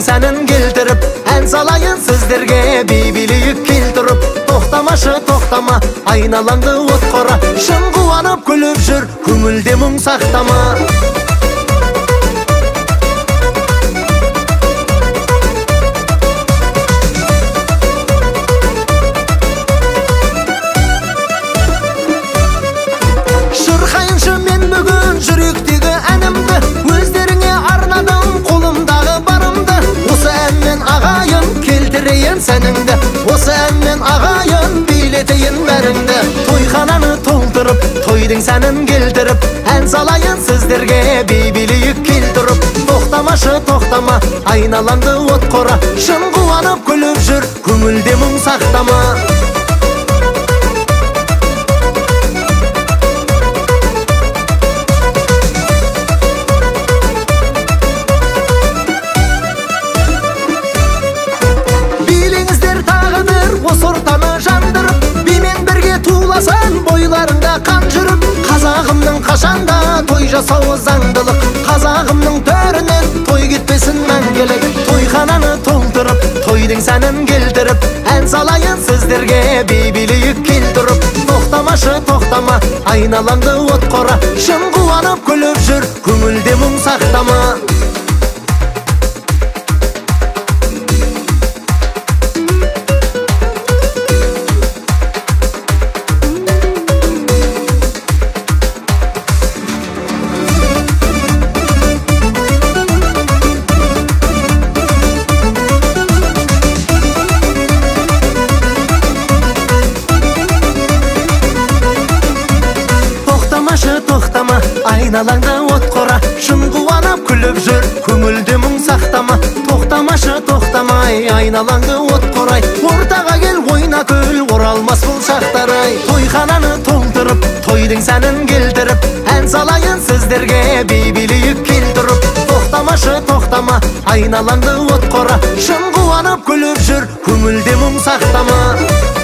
тойдың сәнін келтіріп, ән салайын сіздерге бейбілейік келтіріп. Тоқтамашы тоқтама, айналаңды от қора, шын қуанып күліп жүр, көңілде мұң сақтама. Шырқайыншы мен бүгін жүректегі әнімді, өздеріңе арнадым қолымдағы барымды. Осы әнмен ағайын келтірейін сәніңді, осы әнмен ағайын билетейін бәріңді. Тойхананы толтырып, тойдың сәнін келтіріп, ән салайын сіздерге бейбілейік келтіріп. Тоқтамашы тоқтама, айналаңды от қора, шын қуанып күліп жүр, көңілде мұң сақтама. Осы ортаны жандырып, бимен бірге туласан, бойларында қан жүріп. Қазағымның қашанда той жасауы заңдылық, қазағымның төрінен той кетпесін мәңгілік. Тойхананы толтырып, тойдың сәнін келтіріп, ән салайын сіздерге бейбілейік келтіріп. Тоқтамашы тоқтама, айналаңды от қора, шын қуанып күліп жүр, көңілде мұң сақтама. Тоқтама, айналаңда от қора, шын қуанып күліп жүр, көңілде мұң сақтама. Тоқтамашы тоқтамай, айналаңды от қорай, ортаға кел ойна күл, оралмас бұл шақтарай. Тойхананы толтырып, тойдың сәнін келтіріп, ән салайын сіздерге бейбілейік келтіріп. Тоқтамашы тоқтама, айналаңды от қора, шын қуанып күліп жүр, көңілде мұң сақтама.